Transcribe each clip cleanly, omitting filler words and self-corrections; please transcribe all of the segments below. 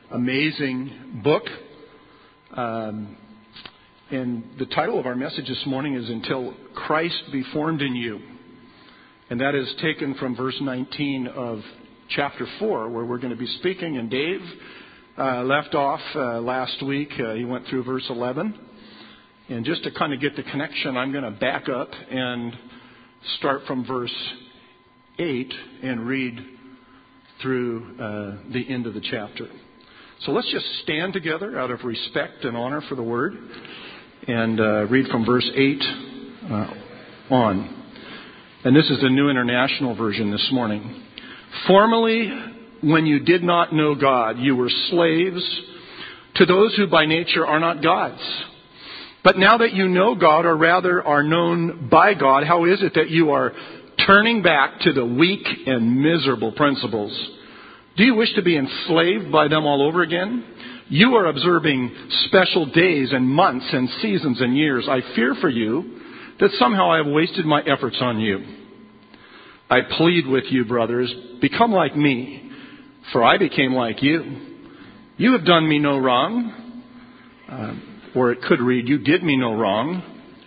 amazing book. And the title of our message this morning is Until Christ Be Formed in You. And that is taken from verse 19 of chapter 4, where we're going to be speaking. And Dave left off last week. He went through verse 11. And just to kind of get the connection, I'm going to back up and start from verse 8 and read through the end of the chapter. So let's just stand together out of respect and honor for the Word and read from verse 8 on. And this is the New International Version this morning. Formerly, when you did not know God, you were slaves to those who by nature are not gods. But now that you know God, or rather are known by God, how is it that you are turning back to the weak and miserable principles? Do you wish to be enslaved by them all over again? You are observing special days and months and seasons and years. I fear for you that somehow I have wasted my efforts on you. I plead with you, brothers, become like me, for I became like you. You have done me no wrong. Or it could read, you did me no wrong.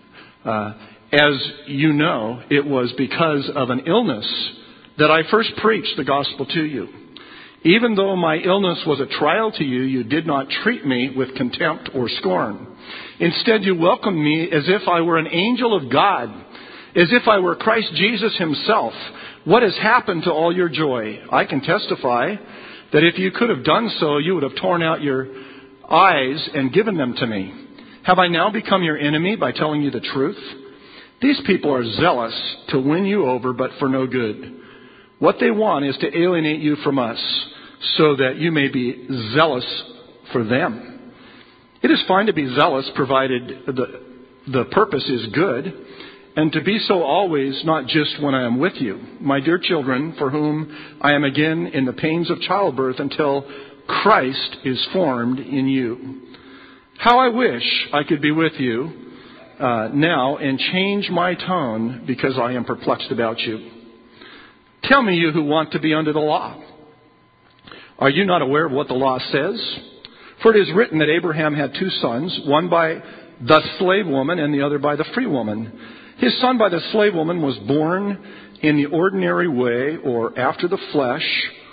As you know, it was because of an illness that I first preached the gospel to you. Even though my illness was a trial to you, you did not treat me with contempt or scorn. Instead, you welcomed me as if I were an angel of God, as if I were Christ Jesus himself. What has happened to all your joy? I can testify that if you could have done so, you would have torn out your eyes and given them to me. Have I now become your enemy by telling you the truth? These people are zealous to win you over, but for no good. What they want is to alienate you from us, so that you may be zealous for them. It is fine to be zealous, provided the purpose is good, and to be so always, not just when I am with you. My dear children, for whom I am again in the pains of childbirth until Christ is formed in you. How I wish I could be with you now and change my tone because I am perplexed about you. Tell me, you who want to be under the law. Are you not aware of what the law says? For it is written that Abraham had two sons, one by the slave woman and the other by the free woman. His son by the slave woman was born in the ordinary way, or after the flesh,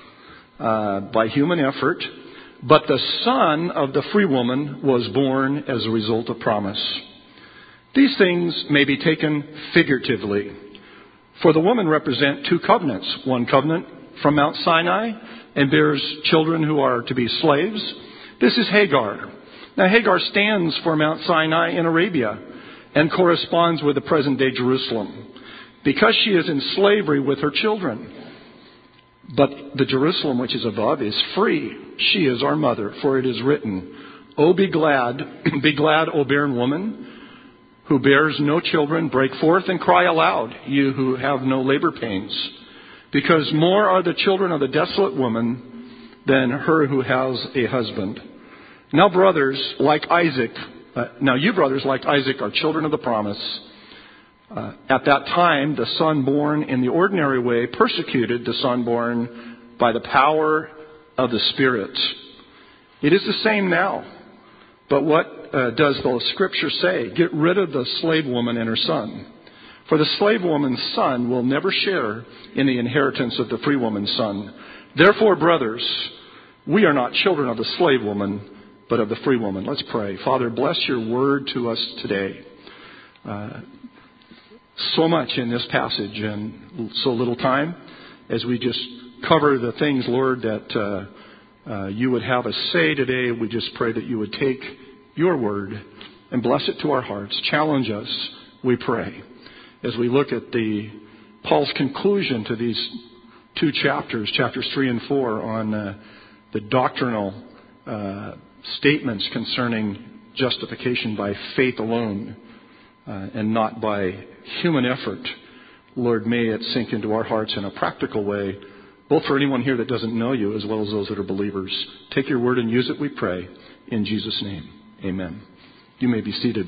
by human effort. But the son of the free woman was born as a result of promise. These things may be taken figuratively. For the woman represent two covenants. One covenant from Mount Sinai and bears children who are to be slaves. This is Hagar. Now Hagar stands for Mount Sinai in Arabia and corresponds with the present-day Jerusalem because she is in slavery with her children. But the Jerusalem which is above is free. She is our mother, for it is written, "Oh, be glad, O barren woman, who bears no children, break forth and cry aloud, you who have no labor pains. Because more are the children of the desolate woman than her who has a husband. Now you brothers, like Isaac, are children of the promise. At that time, the son born in the ordinary way persecuted the son born by the power of the Spirit. It is the same now. But what does the Scripture say? Get rid of the slave woman and her son. For the slave woman's son will never share in the inheritance of the free woman's son. Therefore, brothers, we are not children of the slave woman, but of the free woman." Let's pray. Father, bless your word to us today. So much in this passage and so little time. As we just cover the things, Lord, that you would have us say today, we just pray that you would take your word and bless it to our hearts. Challenge us, we pray, as we look at Paul's conclusion to these two chapters, chapters 3 and 4, on the doctrinal statements concerning justification by faith alone and not by human effort. Lord, may it sink into our hearts in a practical way, both for anyone here that doesn't know you as well as those that are believers. Take your word and use it, we pray, in Jesus' name. Amen. You may be seated.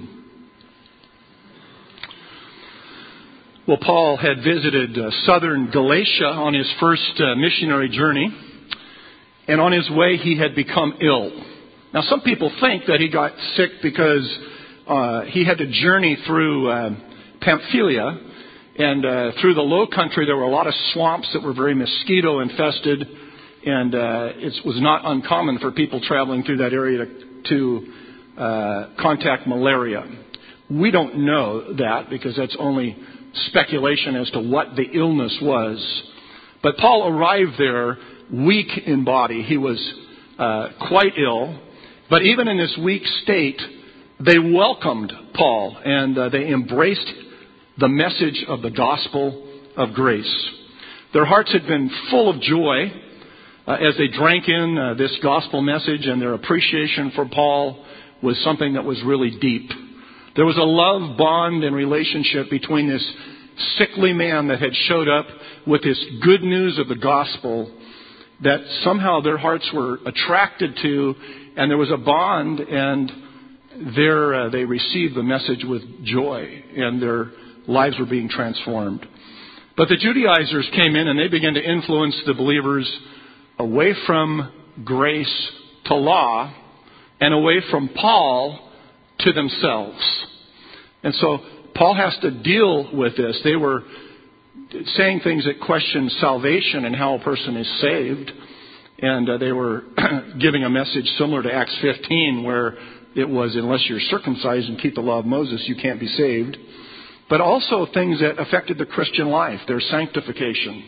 Well, Paul had visited southern Galatia on his first missionary journey. and on his way he had become ill. Now, some people think that he got sick because he had to journey through Pamphylia, and through the low country there were a lot of swamps that were very mosquito infested, and it was not uncommon for people traveling through that area to contact malaria. We don't know that because that's only speculation as to what the illness was. But Paul arrived there weak in body. He was quite ill. But even in this weak state, they welcomed Paul and they embraced the message of the gospel of grace. Their hearts had been full of joy as they drank in this gospel message, and their appreciation for Paul was something that was really deep. There was a love bond and relationship between this sickly man that had showed up with this good news of the gospel that somehow their hearts were attracted to, and there was a bond, and there they received the message with joy, and their lives were being transformed. But the Judaizers came in and they began to influence the believers away from grace to law and away from Paul to themselves. And so Paul has to deal with this. They were saying things that question salvation and how a person is saved. And they were giving a message similar to Acts 15, where it was, unless you're circumcised and keep the law of Moses, you can't be saved. But also things that affected the Christian life, their sanctification.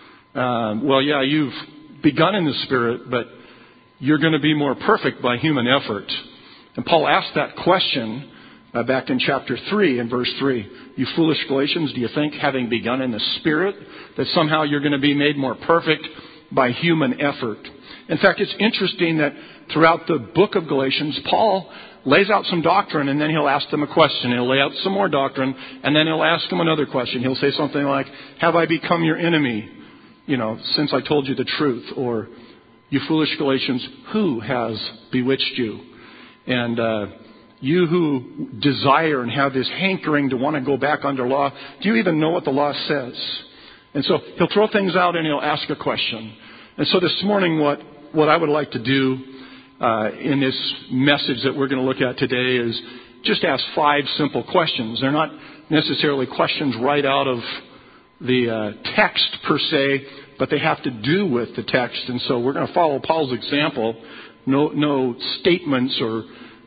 You've begun in the Spirit, but you're going to be more perfect by human effort. And Paul asked that question back in chapter 3 and verse 3. You foolish Galatians, do you think, having begun in the Spirit, that somehow you're going to be made more perfect by human effort? In fact, it's interesting that throughout the book of Galatians, Paul lays out some doctrine and then he'll ask them a question. He'll lay out some more doctrine and then he'll ask them another question. He'll say something like, have I become your enemy, since I told you the truth? Or, you foolish Galatians, who has bewitched you? And you who desire and have this hankering to want to go back under law, do you even know what the law says? And so he'll throw things out and he'll ask a question. And so this morning what I would like to do in this message that we're going to look at today is just ask 5 simple questions. They're not necessarily questions right out of the text per se, but they have to do with the text. And so we're going to follow Paul's example. No statements or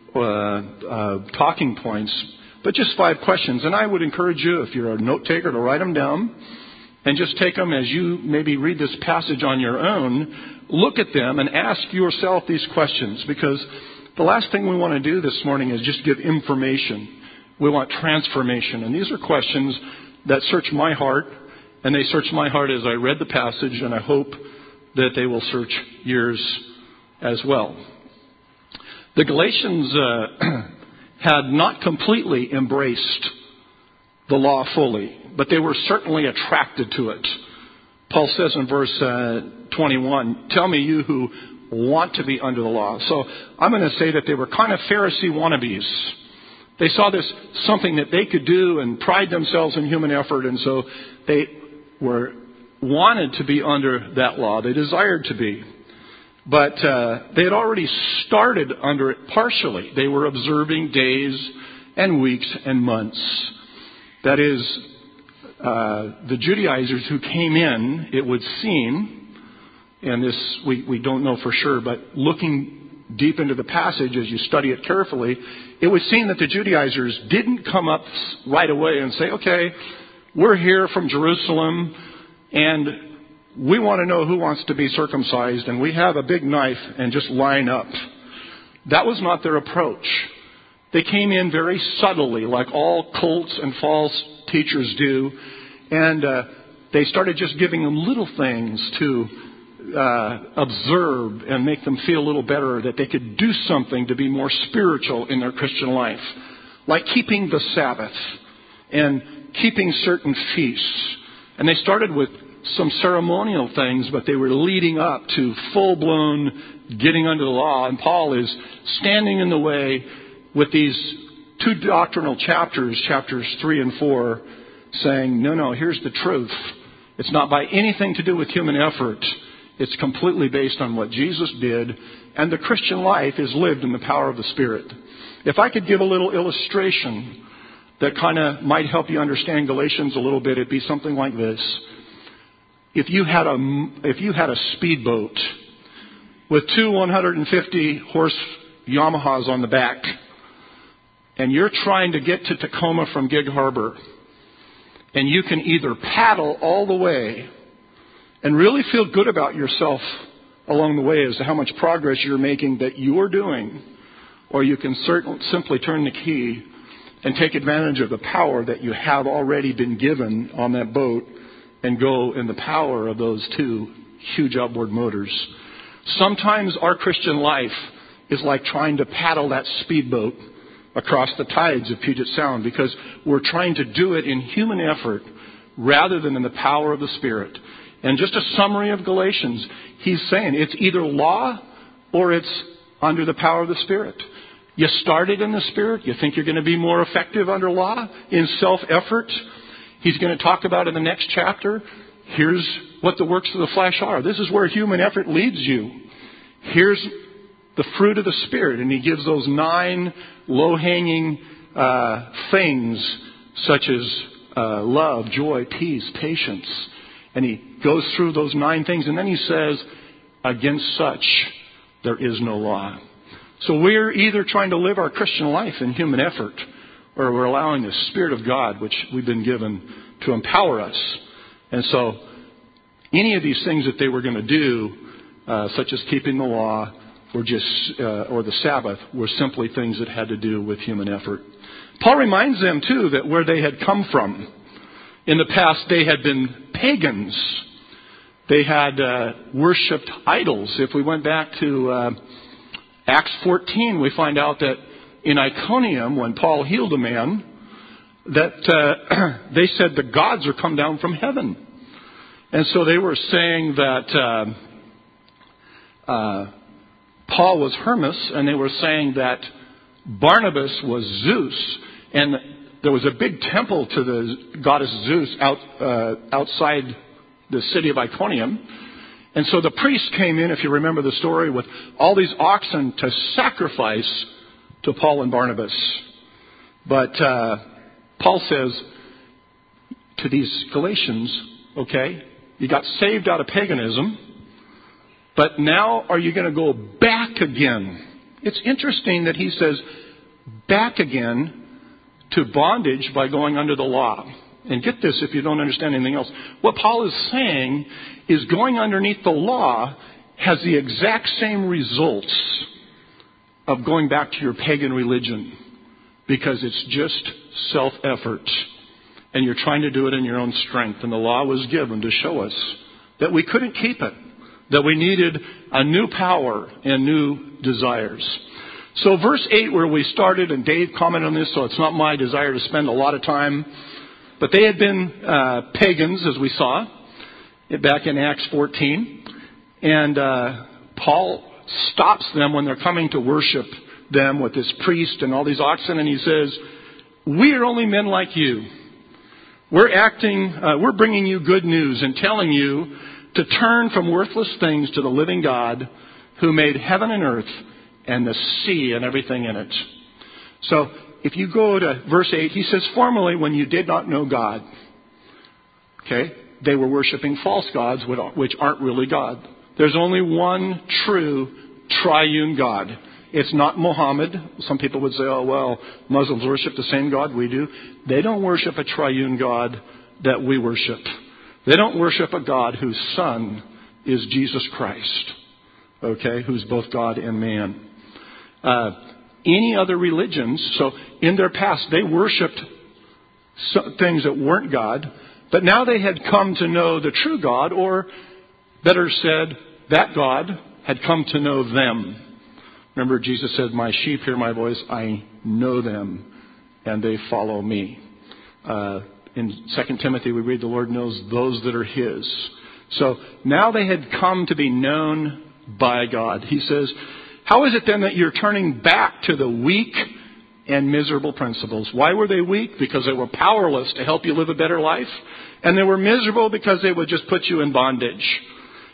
talking points, but just 5 questions. And I would encourage you, if you're a note taker, to write them down and just take them as you maybe read this passage on your own. Look at them and ask yourself these questions, because the last thing we want to do this morning is just give information. We want transformation. And these are questions that search my heart, and they search my heart as I read the passage, and I hope that they will search yours as well. The Galatians had not completely embraced the law fully, but they were certainly attracted to it. Paul says in verse 21, tell me, you who want to be under the law. So I'm going to say that they were kind of Pharisee wannabes. They saw this something that they could do and pride themselves in human effort, and so they wanted to be under that law. They desired to be. But they had already started under it partially. They were observing days and weeks and months. That is, the Judaizers who came in, it would seem, and this we don't know for sure, but looking deep into the passage as you study it carefully, it would seem that the Judaizers didn't come up right away and say, okay, we're here from Jerusalem and we want to know who wants to be circumcised, and we have a big knife, and just line up. That was not their approach. They came in very subtly, like all cults and false teachers do, and they started just giving them little things to observe and make them feel a little better, that they could do something to be more spiritual in their Christian life, like keeping the Sabbath and keeping certain feasts. And they started with some ceremonial things, but they were leading up to full-blown getting under the law. And Paul is standing in the way with these 2 doctrinal chapters 3 and 4, saying, no, here's the truth. It's not by anything to do with human effort. It's completely based on what Jesus did, and the Christian life is lived in the power of the Spirit. If I could give a little illustration that kind of might help you understand Galatians a little bit, it'd be something like this. If you had a speedboat with two 150-horse Yamahas on the back, and you're trying to get to Tacoma from Gig Harbor, and you can either paddle all the way and really feel good about yourself along the way as to how much progress you're making that you're doing, or you can simply turn the key and take advantage of the power that you have already been given on that boat and go in the power of those two huge outboard motors. Sometimes our Christian life is like trying to paddle that speedboat across the tides of Puget Sound, because we're trying to do it in human effort rather than in the power of the Spirit. And just a summary of Galatians, he's saying it's either law or it's under the power of the Spirit. You started in the Spirit. You think you're going to be more effective under law in self-effort. He's going to talk about in the next chapter, here's what the works of the flesh are. This is where human effort leads you. Here's the fruit of the Spirit. And he gives those 9 low-hanging things, such as love, joy, peace, patience. And he goes through those 9 things. And then he says, against such there is no law. So we're either trying to live our Christian life in human effort, or we're allowing the Spirit of God, which we've been given, to empower us. And so any of these things that they were going to do, such as keeping the law or the Sabbath, were simply things that had to do with human effort. Paul reminds them, too, that where they had come from. In the past, they had been pagans. They had worshipped idols. If we went back to Acts 14, we find out that in Iconium, when Paul healed a man, that they said the gods are come down from heaven. And so they were saying that Paul was Hermes, and they were saying that Barnabas was Zeus. And there was a big temple to the goddess Zeus outside the city of Iconium. And so the priests came in, if you remember the story, with all these oxen to sacrifice to Paul and Barnabas. But Paul says to these Galatians, okay, you got saved out of paganism, but now are you going to go back again? It's interesting that he says back again to bondage by going under the law. And get this if you don't understand anything else. What Paul is saying is going underneath the law has the exact same results of going back to your pagan religion, because it's just self-effort. And you're trying to do it in your own strength. And the law was given to show us that we couldn't keep it, that we needed a new power and new desires. So verse 8, where we started, and Dave commented on this, so it's not my desire to spend a lot of time, but they had been pagans, as we saw, back in Acts 14. And Paul stops them when they're coming to worship them with this priest and all these oxen, and he says, we are only men like you. We're bringing you good news and telling you to turn from worthless things to the living God who made heaven and earth and the sea and everything in it. So if you go to verse 8, he says, formerly when you did not know God, okay, they were worshiping false gods which aren't really God. There's only one true triune God. It's not Muhammad. Some people would say, oh, well, Muslims worship the same God we do. They don't worship a triune God that we worship. They don't worship a God whose Son is Jesus Christ, okay, who's both God and man. Any other religions, so in their past, they worshipped things that weren't God, but now they had come to know the true God, or better said, that God had come to know them. Remember, Jesus said, my sheep hear my voice, I know them, and they follow me. In 2 Timothy, we read, the Lord knows those that are His. So now they had come to be known by God. He says, how is it then that you're turning back to the weak and miserable principles? Why were they weak? Because they were powerless to help you live a better life. And they were miserable because they would just put you in bondage.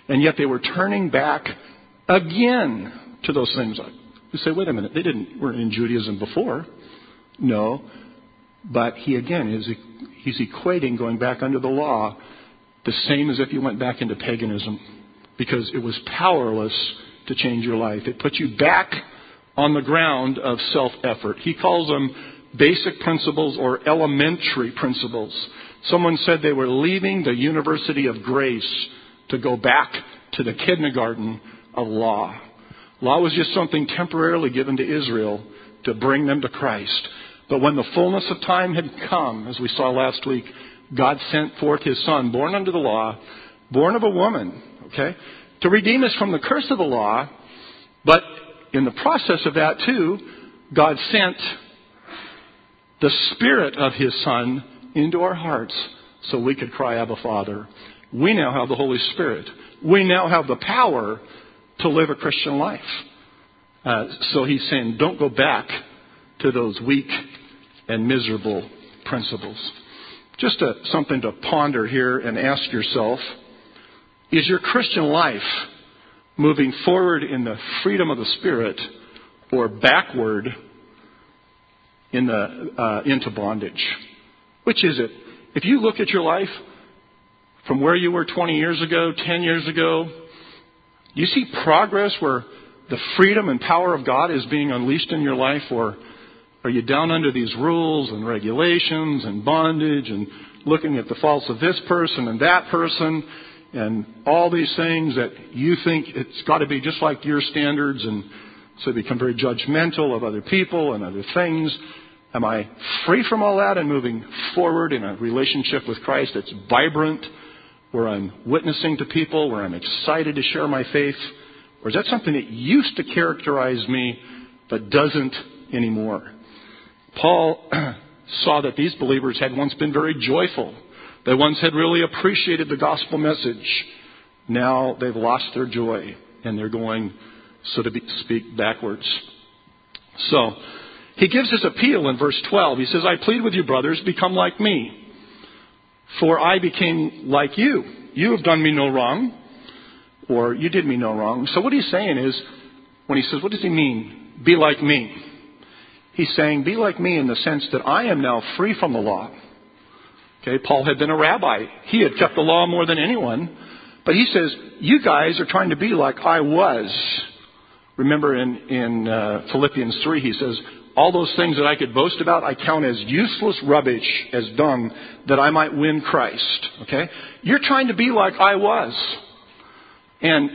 And yet they were turning back again to those things. You say, wait a minute, weren't in Judaism before. No, but he's equating going back under the law the same as if you went back into paganism, because it was powerless to change your life. It put you back on the ground of self-effort. He calls them basic principles or elementary principles. Someone said they were leaving the University of Grace to go back to the kindergarten of law. Law was just something temporarily given to Israel to bring them to Christ. But when the fullness of time had come, as we saw last week, God sent forth His Son, born under the law, born of a woman, to redeem us from the curse of the law. But in the process of that too, God sent the Spirit of His Son into our hearts so we could cry, Abba, Father. We now have the Holy Spirit. We now have the power to live a Christian life. So He's saying, don't go back to those weak and miserable principles. Just something to ponder here and ask yourself, is your Christian life moving forward in the freedom of the Spirit or backward into bondage? Which is it? If you look at your life from where you were 20 years ago, 10 years ago, you see progress where the freedom and power of God is being unleashed in your life, or are you down under these rules and regulations and bondage and looking at the faults of this person and that person and all these things that you think it's got to be just like your standards, and so you become very judgmental of other people and other things? Am I free from all that and moving forward in a relationship with Christ that's vibrant, where I'm witnessing to people, where I'm excited to share my faith? Or is that something that used to characterize me but doesn't anymore? Paul saw that these believers had once been very joyful. They once had really appreciated the gospel message. Now they've lost their joy and they're going, so to speak, backwards. So he gives his appeal in verse 12. He says, I plead with you, brothers, become like me, for I became like you. You have done me no wrong, or you did me no wrong. So what he's saying is, when he says, what does he mean? Be like me. He's saying, be like me in the sense that I am now free from the law. Paul had been a rabbi. He had kept the law more than anyone. But he says, you guys are trying to be like I was. Remember in Philippians 3, he says, all those things that I could boast about, I count as useless rubbish, as dung, that I might win Christ. You're trying to be like I was. And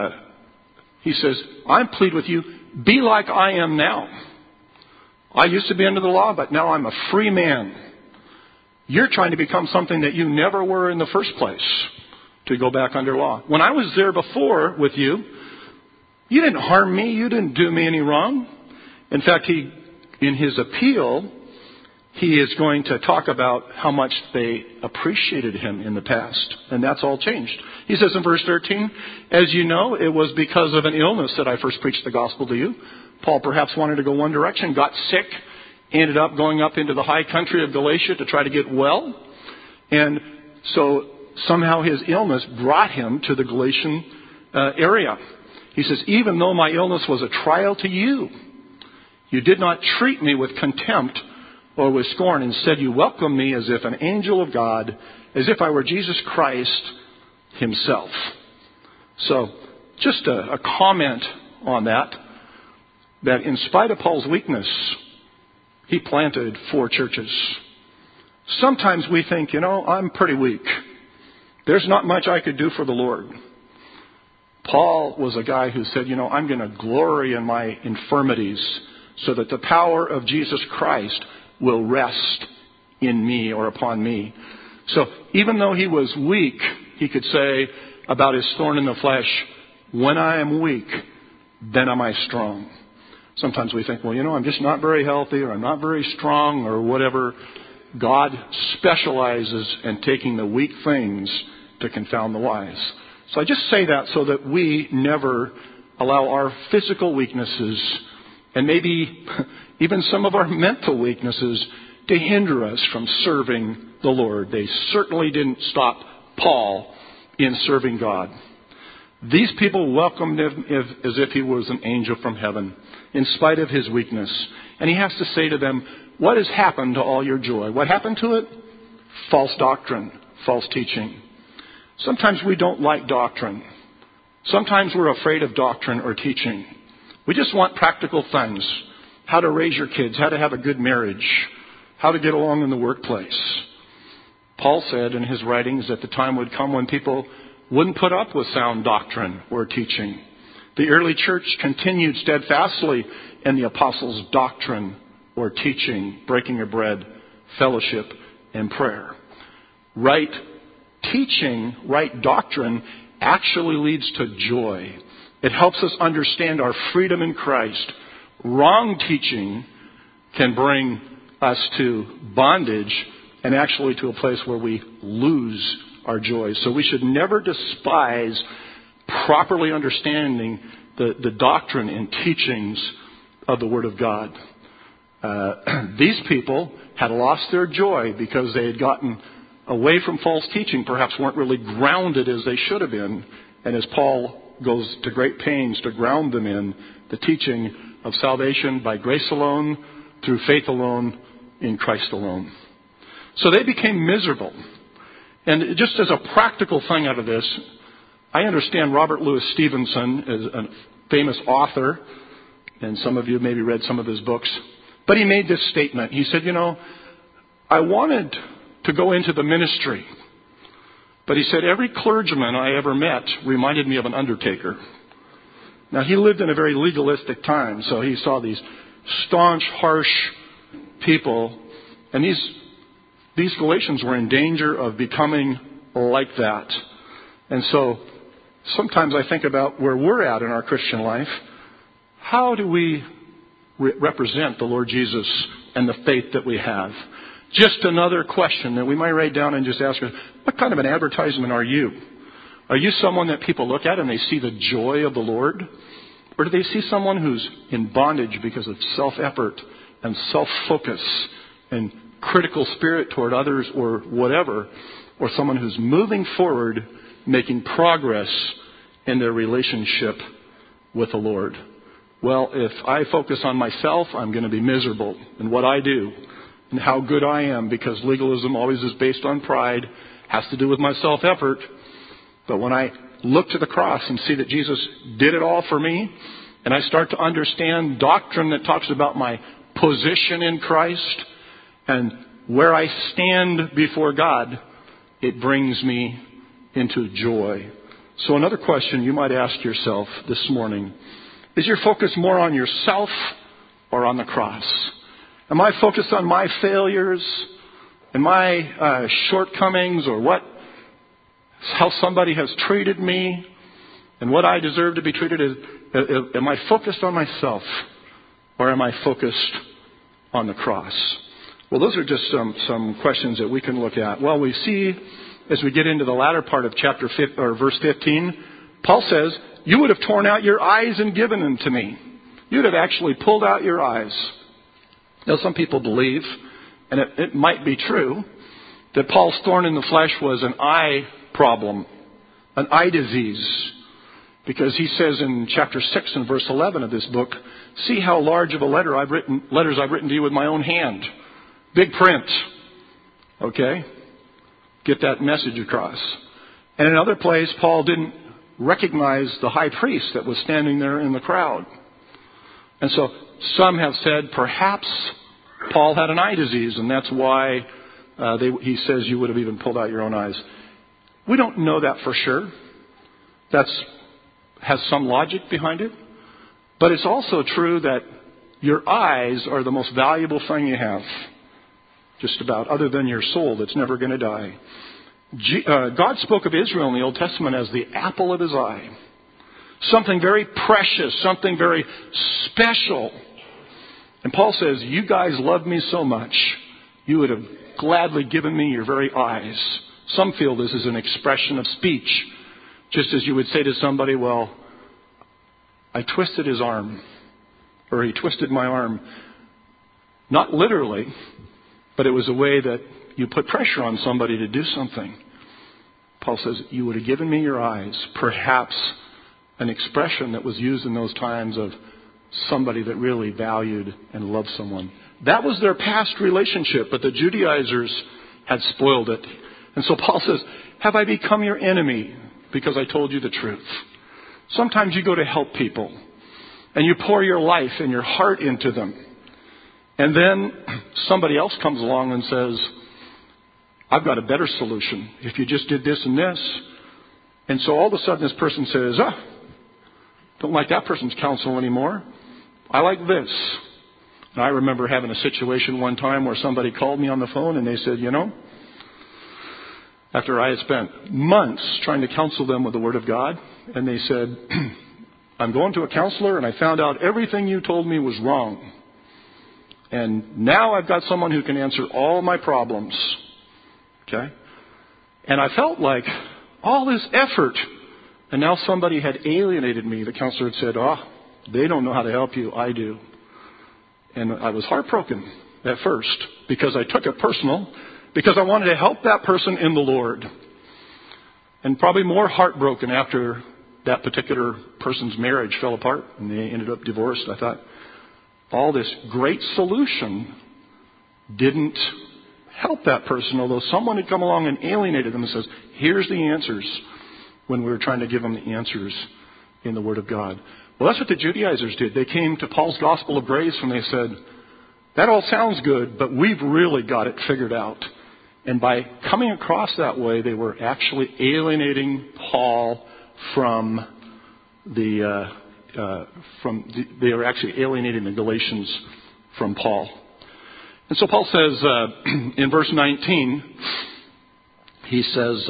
he says, I plead with you, be like I am now. I used to be under the law, but now I'm a free man. You're trying to become something that you never were in the first place, to go back under law. When I was there before with you, you didn't harm me. You didn't do me any wrong. In fact, in his appeal, he is going to talk about how much they appreciated him in the past. And that's all changed. He says in verse 13, as you know, it was because of an illness that I first preached the gospel to you. Paul perhaps wanted to go one direction, got sick, ended up going up into the high country of Galatia to try to get well. And so somehow his illness brought him to the Galatian area. He says, even though my illness was a trial to you, you did not treat me with contempt or with scorn. Instead, you welcomed me as if an angel of God, as if I were Jesus Christ Himself. So, just a comment on that in spite of Paul's weakness, he planted 4 churches. Sometimes we think, I'm pretty weak. There's not much I could do for the Lord. Paul was a guy who said, I'm going to glory in my infirmities so that the power of Jesus Christ will rest in me or upon me. So even though he was weak, he could say about his thorn in the flesh, when I am weak, then am I strong. Sometimes we think, I'm just not very healthy, or I'm not very strong, or whatever. God specializes in taking the weak things to confound the wise. So I just say that so that we never allow our physical weaknesses and maybe even some of our mental weaknesses to hinder us from serving the Lord. They certainly didn't stop Paul in serving God. These people welcomed him as if he was an angel from heaven, in spite of his weakness. And he has to say to them, what has happened to all your joy? What happened to it? False doctrine, false teaching. Sometimes we don't like doctrine. Sometimes we're afraid of doctrine or teaching. We just want practical things. How to raise your kids, how to have a good marriage, how to get along in the workplace. Paul said in his writings that the time would come when people wouldn't put up with sound doctrine or teaching. The early church continued steadfastly in the apostles' doctrine or teaching, breaking of bread, fellowship, and prayer. Right teaching, right doctrine actually leads to joy. It helps us understand our freedom in Christ. Wrong teaching can bring us to bondage and actually to a place where we lose our joy. So we should never despise properly understanding the doctrine and teachings of the Word of God. These people had lost their joy because they had gotten away from false teaching, perhaps weren't really grounded as they should have been. And as Paul goes to great pains to ground them in the teaching of salvation by grace alone, through faith alone, in Christ alone. So they became miserable. And just as a practical thing out of this, I understand Robert Louis Stevenson is a famous author, and some of you maybe read some of his books. But he made this statement. He said, I wanted to go into the ministry. But he said, every clergyman I ever met reminded me of an undertaker. Now, he lived in a very legalistic time, so he saw these staunch, harsh people. And these Galatians were in danger of becoming like that. And so sometimes I think about where we're at in our Christian life. How do we represent the Lord Jesus and the faith that we have? Just another question that we might write down and just ask, what kind of an advertisement are you? Are you someone that people look at and they see the joy of the Lord? Or do they see someone who's in bondage because of self-effort and self-focus and critical spirit toward others or whatever? Or someone who's moving forward, making progress in their relationship with the Lord? Well, if I focus on myself, I'm going to be miserable in what I do and how good I am, because legalism always is based on pride, has to do with my self-effort. But when I look to the cross and see that Jesus did it all for me, and I start to understand doctrine that talks about my position in Christ and where I stand before God, it brings me into joy. So another question you might ask yourself this morning, is your focus more on yourself or on the cross? Am I focused on my failures and my shortcomings, or how somebody has treated me and what I deserve to be treated as? Am I focused on myself, or am I focused on the cross? Well, those are just some questions that we can look at. Well, we see as we get into the latter part of verse 15, Paul says, you would have torn out your eyes and given them to me. You'd have actually pulled out your eyes. Now, some people believe, and it might be true, that Paul's thorn in the flesh was an eye problem, an eye disease. Because he says in chapter 6 and verse 11 of this book, see how large of a letters I've written to you with my own hand. Big print. Okay? Get that message across. And in another place, Paul didn't recognize the high priest that was standing there in the crowd. And so some have said perhaps Paul had an eye disease, and that's why he says you would have even pulled out your own eyes. We don't know that for sure. Has some logic behind it. But it's also true that your eyes are the most valuable thing you have. Just about, other than your soul that's never going to die. God spoke of Israel in the Old Testament as the apple of his eye. Something very precious, something very special. And Paul says, you guys love me so much, you would have gladly given me your very eyes. Some feel this is an expression of speech. Just as you would say to somebody, well, I twisted his arm, or he twisted my arm. Not literally, but it was a way that you put pressure on somebody to do something. Paul says, you would have given me your eyes. Perhaps an expression that was used in those times of somebody that really valued and loved someone. That was their past relationship, but the Judaizers had spoiled it. And so Paul says, have I become your enemy because I told you the truth? Sometimes you go to help people and you pour your life and your heart into them. And then somebody else comes along and says, I've got a better solution. If you just did this and this. And so all of a sudden this person says, don't like that person's counsel anymore. I like this. And I remember having a situation one time where somebody called me on the phone and they said, after I had spent months trying to counsel them with the Word of God, and they said, I'm going to a counselor and I found out everything you told me was wrong. And now I've got someone who can answer all my problems. Okay? And I felt like all this effort, and now somebody had alienated me. The counselor had said, they don't know how to help you. I do. And I was heartbroken at first because I took it personal, because I wanted to help that person in the Lord. And probably more heartbroken after that particular person's marriage fell apart and they ended up divorced. I thought, all this great solution didn't help that person, although someone had come along and alienated them and says, here's the answers, when we were trying to give them the answers in the Word of God. Well, that's what the Judaizers did. They came to Paul's Gospel of Grace and they said, that all sounds good, but we've really got it figured out. And by coming across that way, they were actually alienating Paul they were actually alienating the Galatians from Paul. And so Paul says in verse 19, he says,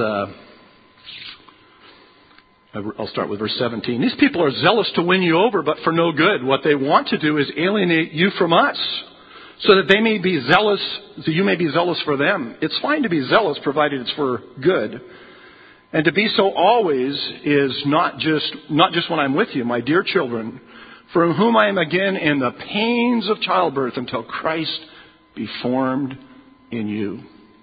I'll start with verse 17. These people are zealous to win you over, but for no good. What they want to do is alienate you from us, so that they may be zealous, so you may be zealous for them. It's fine to be zealous, provided it's for good. And to be so always is not just when I'm with you, my dear children, from whom I am again in the pains of childbirth until Christ be formed in you.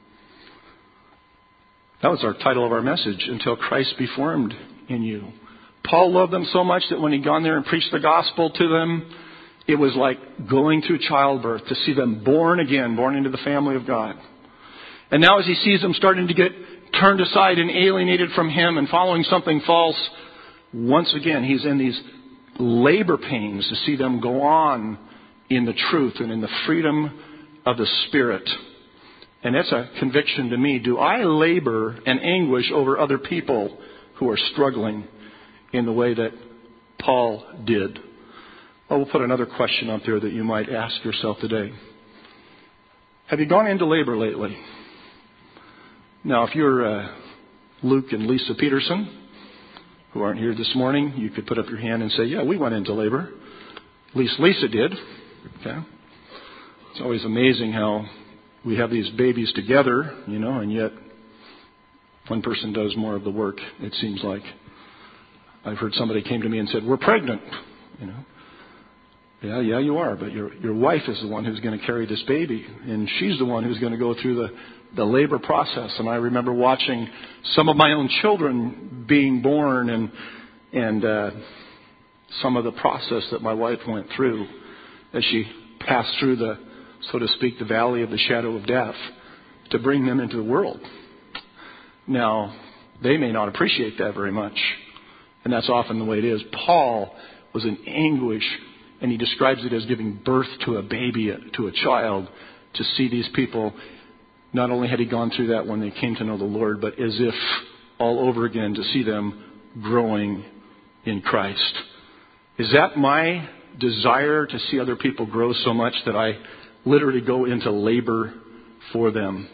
That was our title of our message, until Christ be formed in you. Paul loved them so much that when he'd gone there and preached the gospel to them, it was like going through childbirth to see them born again, born into the family of God. And now as he sees them starting to get turned aside and alienated from him and following something false, once again he's in these labor pains to see them go on in the truth and in the freedom of the Spirit. And that's a conviction to me. Do I labor and anguish over other people who are struggling in the way that Paul did? Oh, we'll put another question up there that you might ask yourself today. Have you gone into labor lately? Now, if you're Luke and Lisa Peterson, who aren't here this morning, you could put up your hand and say, yeah, we went into labor. At least Lisa did. Okay. It's always amazing how we have these babies together, and yet one person does more of the work, it seems like. I've heard somebody came to me and said, we're pregnant, Yeah, you are, but your wife is the one who's going to carry this baby, and she's the one who's going to go through the labor process. And I remember watching some of my own children being born and some of the process that my wife went through as she passed through the, so to speak, the valley of the shadow of death to bring them into the world. Now, they may not appreciate that very much, and that's often the way it is. Paul was in anguish, and he describes it as giving birth to a baby, to a child, to see these people. Not only had he gone through that when they came to know the Lord, but as if all over again to see them growing in Christ. Is that my desire, to see other people grow so much that I literally go into labor for them?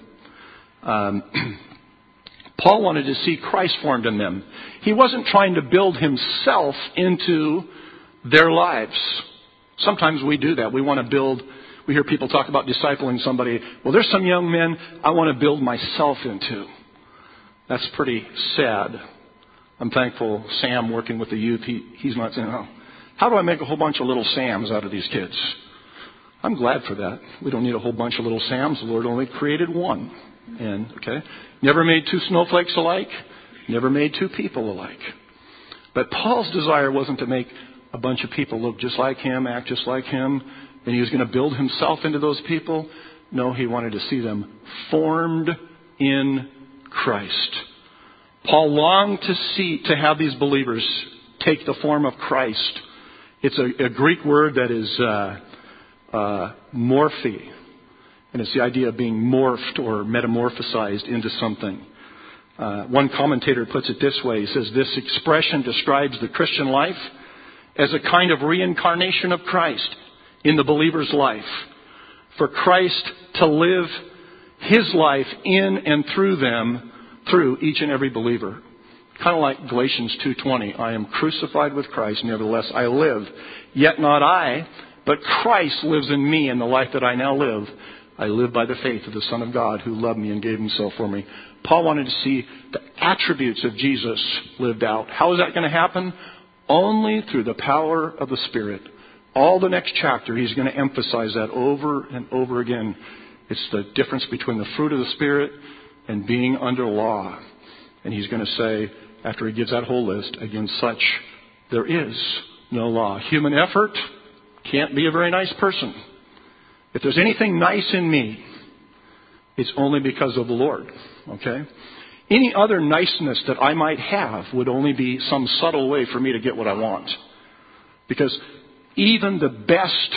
Paul wanted to see Christ formed in them. He wasn't trying to build himself into their lives. Sometimes we do that. We want to build. We hear people talk about discipling somebody. Well, there's some young men I want to build myself into. That's pretty sad. I'm thankful Sam, working with the youth, he's not saying, how do I make a whole bunch of little Sams out of these kids? I'm glad for that. We don't need a whole bunch of little Sams. The Lord only created one. And, never made two snowflakes alike. Never made two people alike. But Paul's desire wasn't to make a bunch of people look just like him, act just like him, and he was going to build himself into those people. No, he wanted to see them formed in Christ. Paul longed to have these believers take the form of Christ. It's a Greek word that is morphe, and it's the idea of being morphed or metamorphosized into something. One commentator puts it this way. He says, this expression describes the Christian life as a kind of reincarnation of Christ in the believer's life. For Christ to live His life in and through them, through each and every believer. Kind of like Galatians 2:20. I am crucified with Christ, nevertheless I live. Yet not I, but Christ lives in me, and the life that I now live, I live by the faith of the Son of God who loved me and gave Himself for me. Paul wanted to see the attributes of Jesus lived out. How is that going to happen? Only through the power of the Spirit. All the next chapter, he's going to emphasize that over and over again. It's the difference between the fruit of the Spirit and being under law. And he's going to say, after he gives that whole list, against such there is no law. Human effort can't be a very nice person. If there's anything nice in me, it's only because of the Lord. Okay? Any other niceness that I might have would only be some subtle way for me to get what I want. Because even the best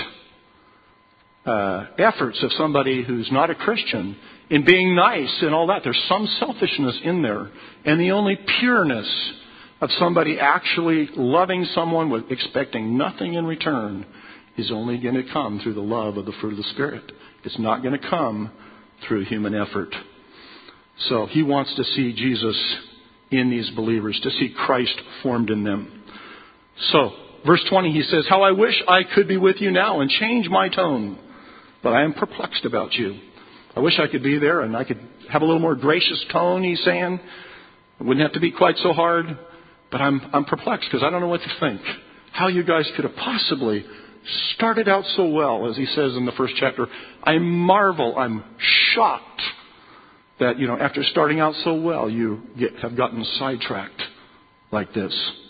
efforts of somebody who's not a Christian in being nice and all that, there's some selfishness in there. And the only pureness of somebody actually loving someone with expecting nothing in return is only going to come through the love of the fruit of the Spirit. It's not going to come through human effort. So he wants to see Jesus in these believers, to see Christ formed in them. So, verse 20, he says, how I wish I could be with you now and change my tone, but I am perplexed about you. I wish I could be there and I could have a little more gracious tone, he's saying. It wouldn't have to be quite so hard, but I'm perplexed because I don't know what to think. How you guys could have possibly started out so well, as he says in the first chapter. I marvel, I'm shocked that, after starting out so well, you have gotten sidetracked like this.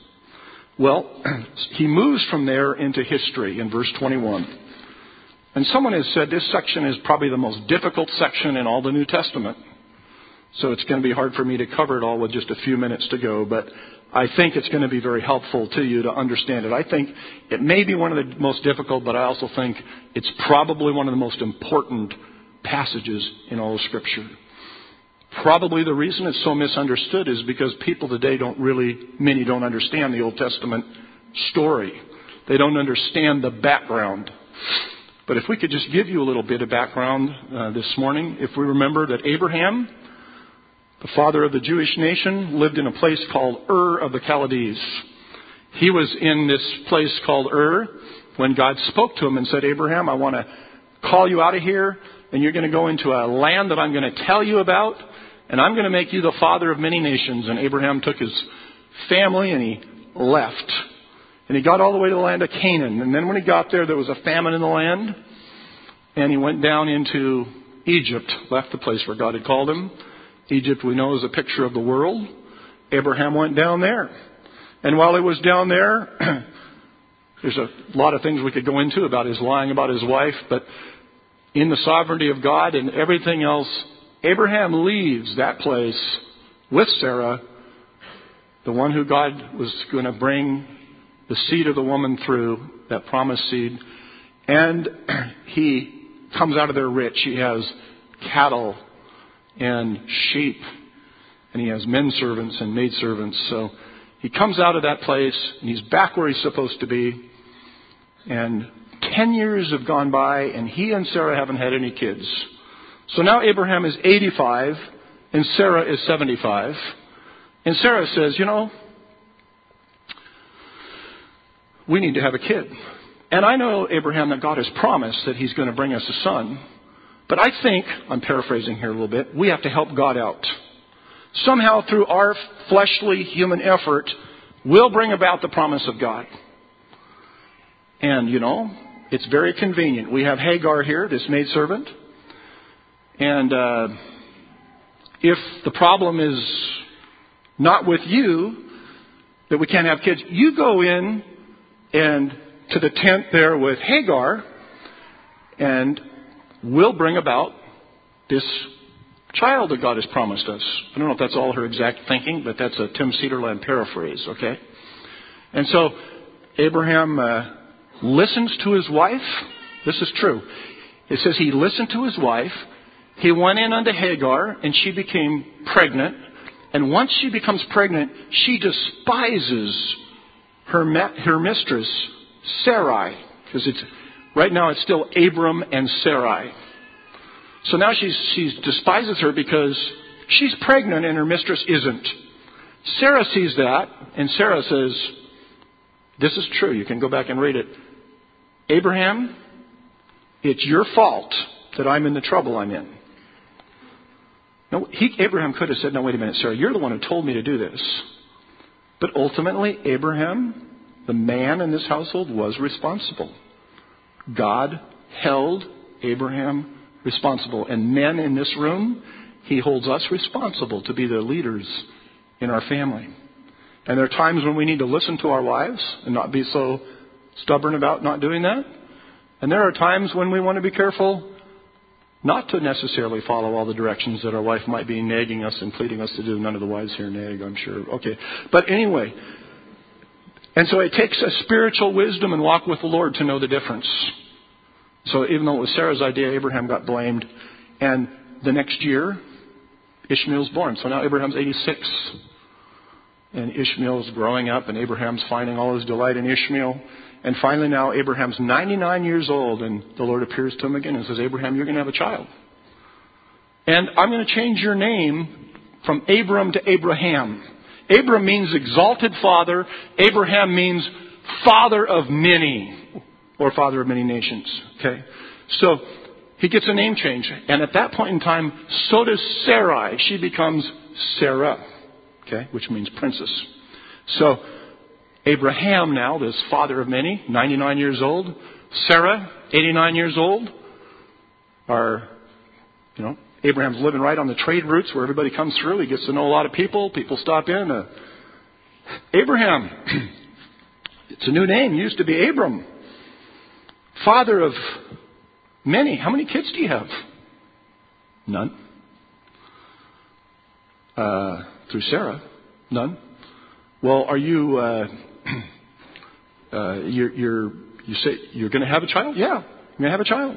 Well, he moves from there into history in verse 21. And someone has said this section is probably the most difficult section in all the New Testament. So it's going to be hard for me to cover it all with just a few minutes to go. But I think it's going to be very helpful to you to understand it. I think it may be one of the most difficult, but I also think it's probably one of the most important passages in all of Scripture. Probably the reason it's so misunderstood is because people today many don't understand the Old Testament story. They don't understand the background. But if we could just give you a little bit of background this morning. If we remember that Abraham, the father of the Jewish nation, lived in a place called Ur of the Chaldees. He was in this place called Ur when God spoke to him and said, Abraham, I want to call you out of here, and you're going to go into a land that I'm going to tell you about, and I'm going to make you the father of many nations. And Abraham took his family and he left. And he got all the way to the land of Canaan. And then when he got there was a famine in the land. And he went down into Egypt, left the place where God had called him. Egypt, we know, is a picture of the world. Abraham went down there. And while he was down there, there's a lot of things we could go into about his lying about his wife. But in the sovereignty of God and everything else, Abraham leaves that place with Sarah, the one who God was going to bring the seed of the woman through, that promised seed. And he comes out of there rich. He has cattle and sheep, and he has men servants and maid servants. So he comes out of that place, and he's back where he's supposed to be. And 10 years have gone by, and he and Sarah haven't had any kids. So now Abraham is 85, and Sarah is 75. And Sarah says, we need to have a kid. And I know, Abraham, that God has promised that He's going to bring us a son. But I think, I'm paraphrasing here a little bit, we have to help God out. Somehow through our fleshly human effort, we'll bring about the promise of God. And, it's very convenient. We have Hagar here, this maidservant. And if the problem is not with you, that we can't have kids. You go in and to the tent there with Hagar, and we'll bring about this child that God has promised us. I don't know if that's all her exact thinking, but that's a Tim Cedarland paraphrase, okay? And so Abraham listens to his wife. This is true. It says he listened to his wife. He went in unto Hagar, and she became pregnant. And once she becomes pregnant, she despises her mistress, Sarai. Because right now it's still Abram and Sarai. So now she despises her because she's pregnant and her mistress isn't. Sarah sees that, and Sarah says, this is true. You can go back and read it. Abraham, it's your fault that I'm in the trouble I'm in. No, Abraham could have said, no, wait a minute, Sarah, you're the one who told me to do this. But ultimately, Abraham, the man in this household, was responsible. God held Abraham responsible. And men in this room, He holds us responsible to be the leaders in our family. And there are times when we need to listen to our wives and not be so stubborn about not doing that. And there are times when we want to be careful not to necessarily follow all the directions that our wife might be nagging us and pleading us to do. None of the wives here nag, I'm sure. Okay. But anyway, and so it takes a spiritual wisdom and walk with the Lord to know the difference. So even though it was Sarah's idea, Abraham got blamed. And the next year, Ishmael's born. So now Abraham's 86. And Ishmael's growing up, and Abraham's finding all his delight in Ishmael. And finally now Abraham's 99 years old, and the Lord appears to him again and says, Abraham, you're going to have a child. And I'm going to change your name from Abram to Abraham. Abram means exalted father. Abraham means father of many, or father of many nations. Okay? So he gets a name change. And at that point in time, so does Sarai. She becomes Sarah, okay, which means princess. So Abraham now, this father of many, 99 years old. Sarah, 89 years old. Abraham's living right on the trade routes where everybody comes through. He gets to know a lot of people. People stop in. Abraham, it's a new name. It used to be Abram. Father of many. How many kids do you have? None. Through Sarah? None. Well, are you? You say you're going to have a child? Yeah, you're going to have a child.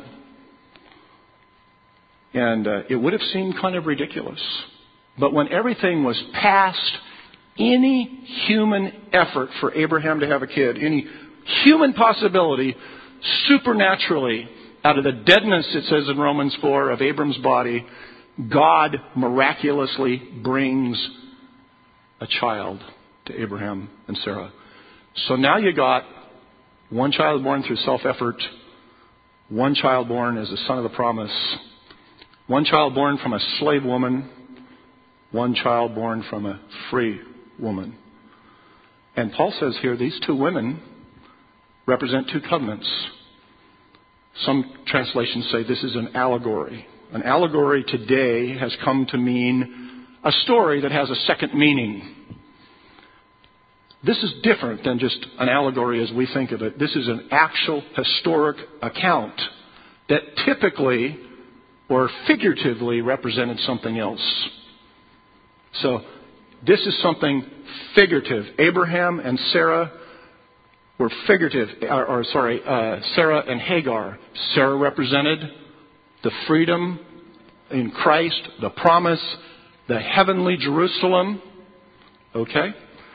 And it would have seemed kind of ridiculous, but when everything was past any human effort for Abraham to have a kid, any human possibility, supernaturally, out of the deadness, it says in Romans 4, of Abram's body, God miraculously brings a child to Abraham and Sarah. So now you got one child born through self-effort, one child born as a son of the promise, one child born from a slave woman, one child born from a free woman. And Paul says here these two women represent two covenants. Some translations say this is an allegory. An allegory today has come to mean a story that has a second meaning. This is different than just an allegory as we think of it. This is an actual historic account that typically or figuratively represented something else. So this is something figurative. Abraham and Sarah were figurative, Sarah and Hagar. Sarah represented the freedom in Christ, the promise, the heavenly Jerusalem. Okay?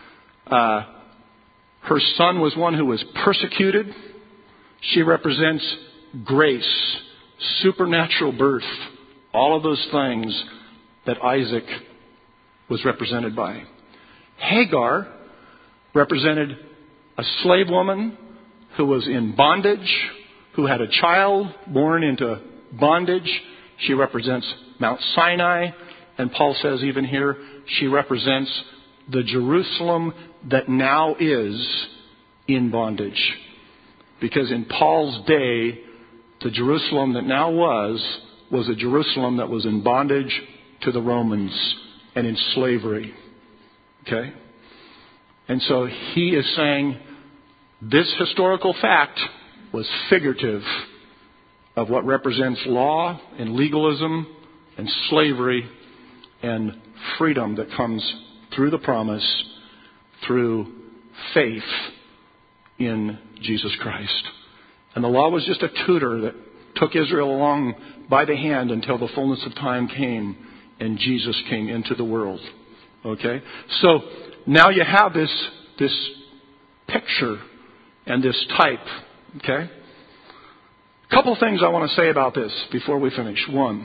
Her son was one who was persecuted. She represents grace, supernatural birth, all of those things that Isaac was represented by. Hagar represented a slave woman who was in bondage, who had a child born into bondage. She represents Mount Sinai, and Paul says even here, she represents the Jerusalem that now is in bondage. Because in Paul's day, the Jerusalem that now was a Jerusalem that was in bondage to the Romans and in slavery. Okay? And so he is saying this historical fact was figurative of what represents law and legalism and slavery and freedom that comes through the promise, through faith in Jesus Christ. And the law was just a tutor that took Israel along by the hand until the fullness of time came and Jesus came into the world. Okay? So now you have this picture and this type. Okay? A couple things I want to say about this before we finish. One,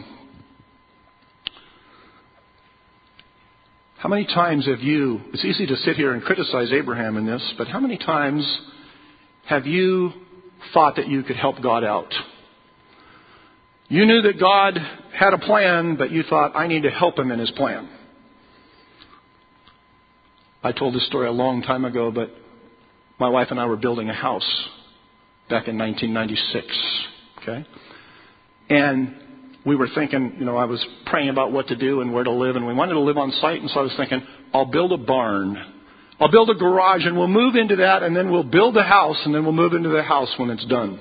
how many times have you, it's easy to sit here and criticize Abraham in this, but how many times have you thought that you could help God out? You knew that God had a plan, but you thought, I need to help him in his plan. I told this story a long time ago, but my wife and I were building a house back in 1996. Okay? And we were thinking, I was praying about what to do and where to live, and we wanted to live on site, and so I was thinking, I'll build a barn. I'll build a garage, and we'll move into that, and then we'll build a house, and then we'll move into the house when it's done.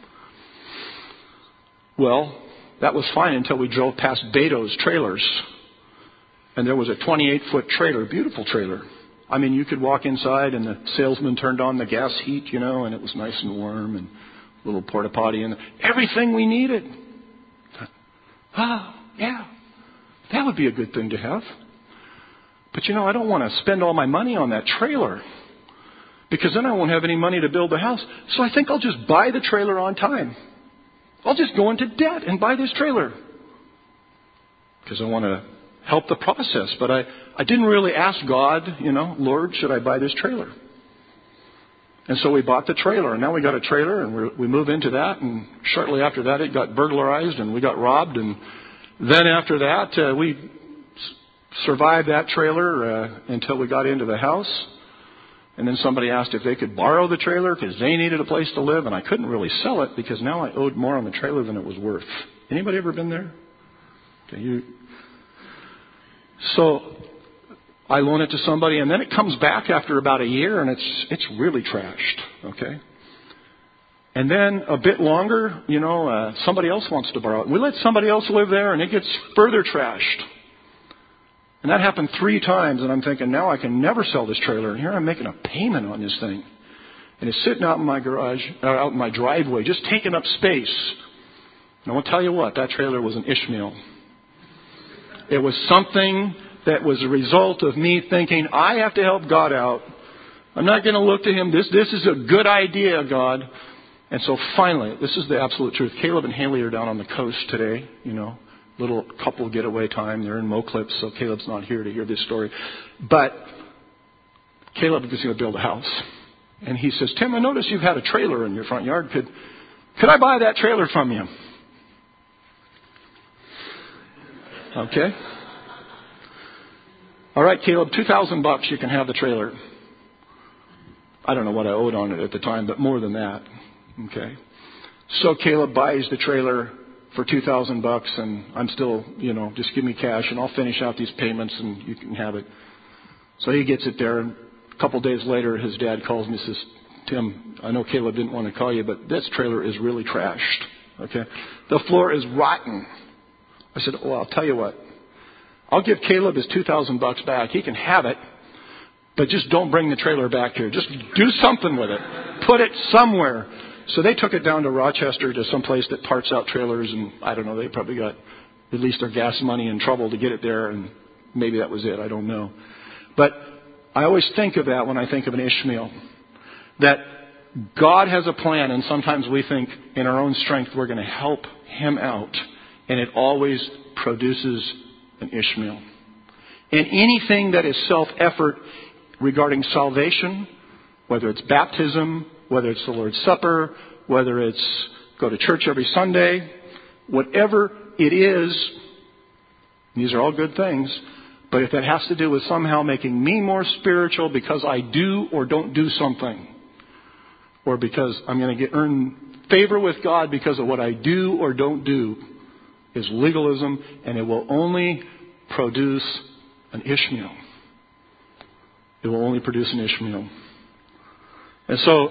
Well, that was fine until we drove past Beto's trailers. And there was a 28-foot trailer, beautiful trailer. I mean, you could walk inside and the salesman turned on the gas heat, and it was nice and warm and a little porta potty and everything we needed. Oh, yeah, that would be a good thing to have. But I don't want to spend all my money on that trailer because then I won't have any money to build the house. So I think I'll just buy the trailer on time. I'll just go into debt and buy this trailer because I want to help the process. But I didn't really ask God, Lord, should I buy this trailer? And so we bought the trailer, and now we got a trailer, and we move into that. And shortly after that, it got burglarized, and we got robbed. And then after that, we survived that trailer until we got into the house. And then somebody asked if they could borrow the trailer because they needed a place to live, and I couldn't really sell it because now I owed more on the trailer than it was worth. Anybody ever been there? Okay, So I loan it to somebody, and then it comes back after about a year, and it's really trashed. Okay, and then a bit longer, somebody else wants to borrow it. We let somebody else live there, and it gets further trashed. And that happened 3 times, and I'm thinking, now I can never sell this trailer. And here I'm making a payment on this thing. And it's sitting out in my garage, or out in my driveway, just taking up space. And I will tell you what, that trailer was an Ishmael. It was something that was a result of me thinking, I have to help God out. I'm not going to look to him. This is a good idea, God. And so finally, this is the absolute truth. Caleb and Haley are down on the coast today, little couple getaway time. They're in Moclips, so Caleb's not here to hear this story. But Caleb is going to build a house. And he says, Tim, I noticed you've had a trailer in your front yard. Could I buy that trailer from you? Okay. All right, Caleb, $2,000 you can have the trailer. I don't know what I owed on it at the time, but more than that. Okay. So Caleb buys the trailer for $2,000, and I'm still, just give me cash, and I'll finish out these payments, and you can have it. So he gets it there, and a couple of days later, his dad calls me and says, Tim, I know Caleb didn't want to call you, but this trailer is really trashed. Okay, the floor is rotten. I said, well, I'll tell you what. I'll give Caleb his $2,000 back. He can have it, but just don't bring the trailer back here. Just do something with it. Put it somewhere. So they took it down to Rochester to some place that parts out trailers, and I don't know, they probably got at least their gas money in trouble to get it there, and maybe that was it. I don't know. But I always think of that when I think of an Ishmael, that God has a plan, and sometimes we think in our own strength we're going to help him out, and it always produces an Ishmael. And anything that is self-effort regarding salvation, whether it's baptism, whether it's the Lord's Supper, whether it's go to church every Sunday, whatever it is, these are all good things. But if it has to do with somehow making me more spiritual because I do or don't do something, or because I'm going to earn favor with God because of what I do or don't do, is legalism, and it will only produce an Ishmael. it will only produce an Ishmael. And so,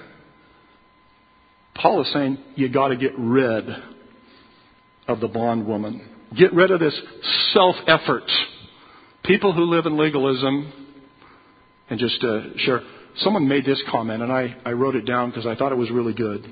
Paul is saying, you got to get rid of the bondwoman. Get rid of this self-effort. People who live in legalism, and just share, someone made this comment, and I wrote it down because I thought it was really good.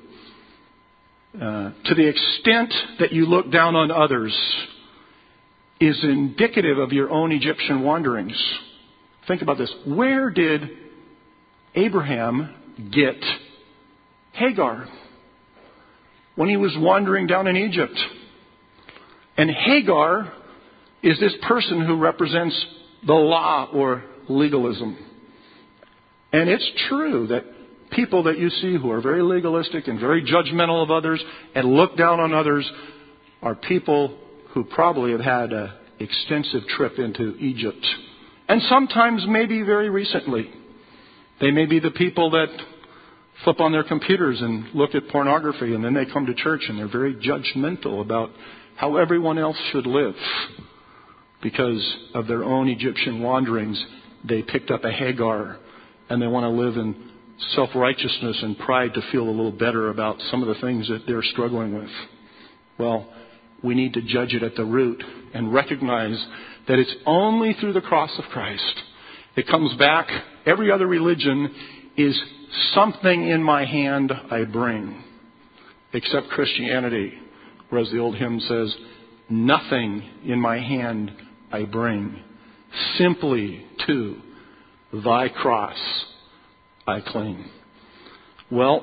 To the extent that you look down on others is indicative of your own Egyptian wanderings. Think about this. Where did Abraham get Hagar? When he was wandering down in Egypt. And Hagar is this person who represents the law or legalism. And it's true that people that you see who are very legalistic and very judgmental of others and look down on others are people who probably have had an extensive trip into Egypt. And sometimes maybe very recently. They may be the people that flip on their computers and look at pornography, and then they come to church and they're very judgmental about how everyone else should live. Because of their own Egyptian wanderings, they picked up a Hagar, and they want to live in self-righteousness and pride to feel a little better about some of the things that they're struggling with. Well, we need to judge it at the root and recognize that it's only through the cross of Christ. It comes back. Every other religion is something in my hand I bring, except Christianity. Whereas the old hymn says, nothing in my hand I bring, simply to thy cross I cling. Well,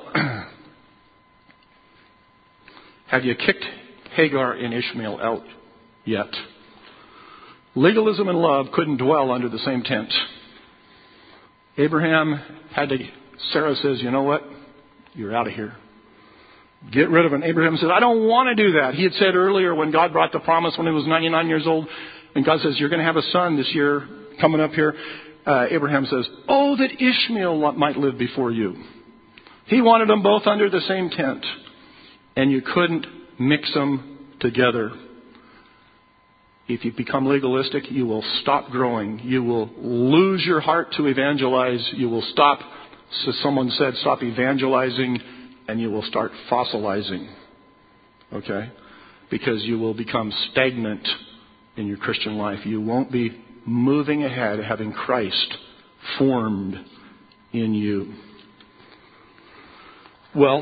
have you kicked Hagar and Ishmael out yet? Legalism and love couldn't dwell under the same tent. Abraham Sarah says, you know what? You're out of here. Get rid of him. Abraham says, I don't want to do that. He had said earlier when God brought the promise when he was 99 years old, and God says, you're going to have a son this year coming up here. Abraham says, oh, that Ishmael might live before you. He wanted them both under the same tent, and you couldn't mix them together. If you become legalistic, you will stop growing. You will lose your heart to evangelize. You will stop, so someone said, stop evangelizing, and you will start fossilizing. Okay? Because you will become stagnant in your Christian life. You won't be moving ahead, having Christ formed in you. Well,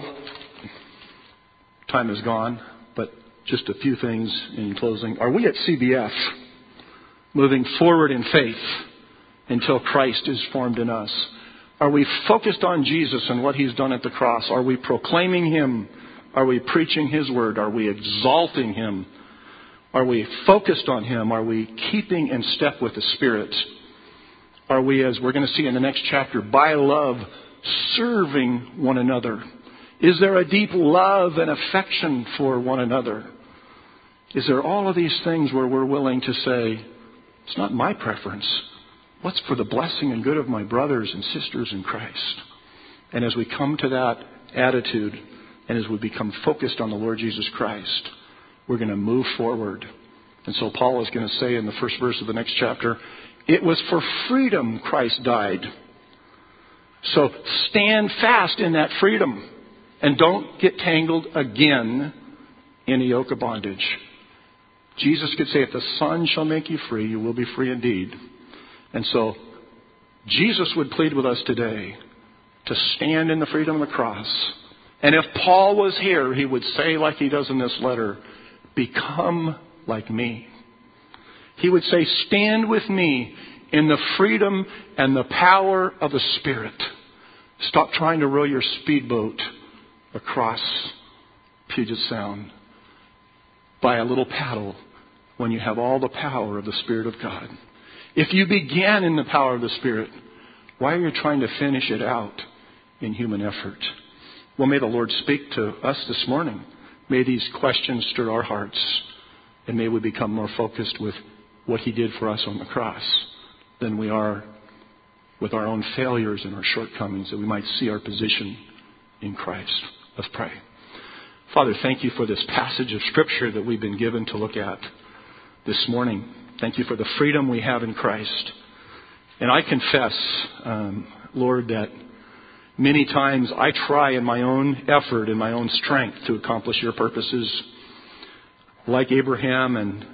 time is gone, but just a few things in closing. Are we at CBF moving forward in faith until Christ is formed in us? Are we focused on Jesus and what He's done at the cross? Are we proclaiming Him? Are we preaching His word? Are we exalting Him? Are we focused on Him? Are we keeping in step with the Spirit? Are we, as we're going to see in the next chapter, by love, serving one another? Is there a deep love and affection for one another? Is there all of these things where we're willing to say, it's not my preference. What's for the blessing and good of my brothers and sisters in Christ? And as we come to that attitude, and as we become focused on the Lord Jesus Christ, we're going to move forward. And so Paul is going to say in the first verse of the next chapter, it was for freedom Christ died. So stand fast in that freedom and don't get tangled again in a yoke of bondage. Jesus could say, if the Son shall make you free, you will be free indeed. And so Jesus would plead with us today to stand in the freedom of the cross. And if Paul was here, he would say like he does in this letter, become like me. He would say, stand with me in the freedom and the power of the Spirit. Stop trying to row your speedboat across Puget Sound by a little paddle when you have all the power of the Spirit of God. If you began in the power of the Spirit, why are you trying to finish it out in human effort? Well, may the Lord speak to us this morning. May these questions stir our hearts, and may we become more focused with what He did for us on the cross than we are with our own failures and our shortcomings, that we might see our position in Christ. Let's pray. Father, thank you for this passage of Scripture that we've been given to look at this morning. Thank you for the freedom we have in Christ. And I confess, Lord, that many times I try in my own effort, in my own strength to accomplish your purposes, like Abraham and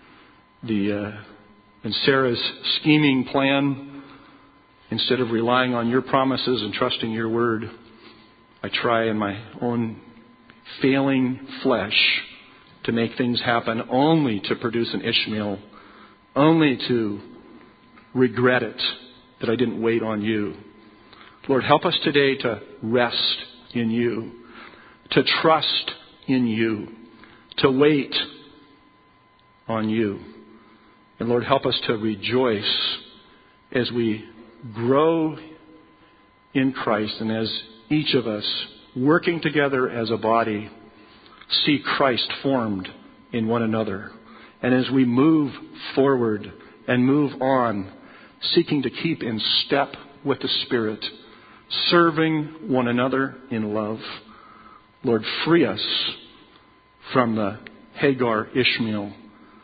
Sarah's scheming plan. Instead of relying on your promises and trusting your word, I try in my own failing flesh to make things happen, only to produce an Ishmael, only to regret it that I didn't wait on you. Lord, help us today to rest in you, to trust in you, to wait on you. And Lord, help us to rejoice as we grow in Christ and as each of us, working together as a body, see Christ formed in one another. And as we move forward and move on, seeking to keep in step with the Spirit, serving one another in love, Lord, free us from the Hagar Ishmael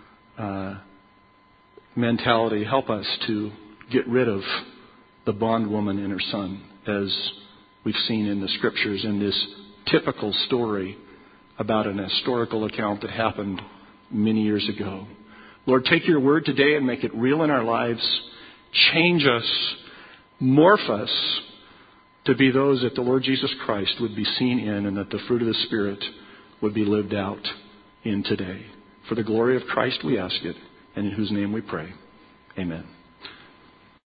mentality. Help us to get rid of the bondwoman and her son, as we've seen in the Scriptures in this typical story about an historical account that happened many years ago. Lord, take your word today and make it real in our lives. Change us, morph us to be those that the Lord Jesus Christ would be seen in, and that the fruit of the Spirit would be lived out in today. For the glory of Christ we ask it, and in whose name we pray. Amen.